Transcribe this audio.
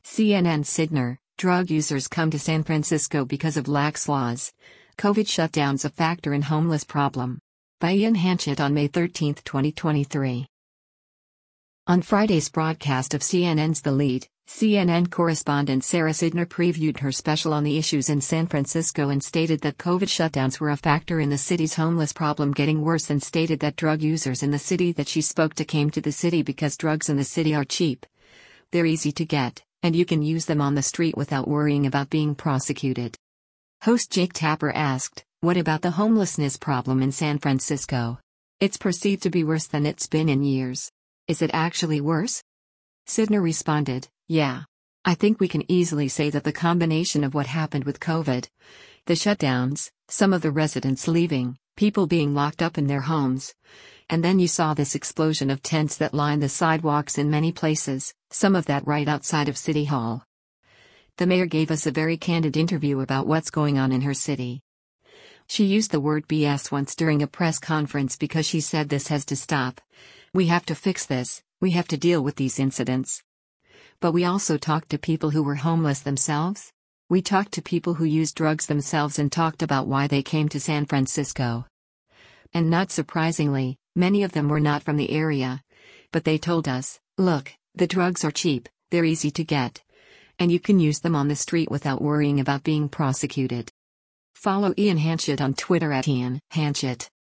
CNN Sydnor, drug users come to San Francisco because of lax laws. COVID shutdowns a factor in homeless problem. By Ian Hanchett on May 13, 2023. On Friday's broadcast of CNN's The Lead, CNN correspondent Sara Sydnor previewed her special on the issues in San Francisco and stated that COVID shutdowns were a factor in the city's homeless problem getting worse, and stated that drug users in the city that she spoke to came to the city because drugs in the city are cheap. They're easy to get, and you can use them on the street without worrying about being prosecuted. Host Jake Tapper asked, "What about the homelessness problem in San Francisco? It's perceived to be worse than it's been in years. Is it actually worse?" Sydnor responded, "Yeah. I think we can easily say that the combination of what happened with COVID, the shutdowns, some of the residents leaving, people being locked up in their homes, and then you saw this explosion of tents that line the sidewalks in many places, some of that right outside of City Hall." The mayor gave us a very candid interview about what's going on in her city. She used the word BS once during a press conference because she said this has to stop. We have to fix this, we have to deal with these incidents. But we also talked to people who were homeless themselves. We talked to people who used drugs themselves and talked about why they came to San Francisco. And not surprisingly, many of them were not from the area. But they told us, look, the drugs are cheap, they're easy to get. And you can use them on the street without worrying about being prosecuted. Follow Ian Hanchett on Twitter @IanHanchett.